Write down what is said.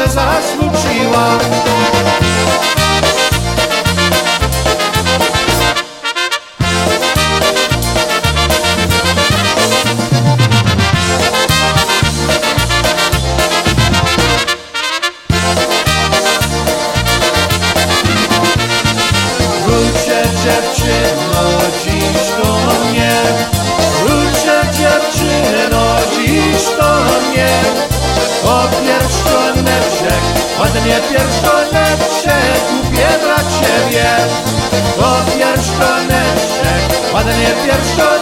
zasmuciła. Wróćcie dziewczyno dziś do mnie, wróćcie dziewczyno dziś do mnie. O pierścioneczek, ładnie pierścioneczek kupię dla ciebie. O pierścioneczek, ładnie pierścioneczek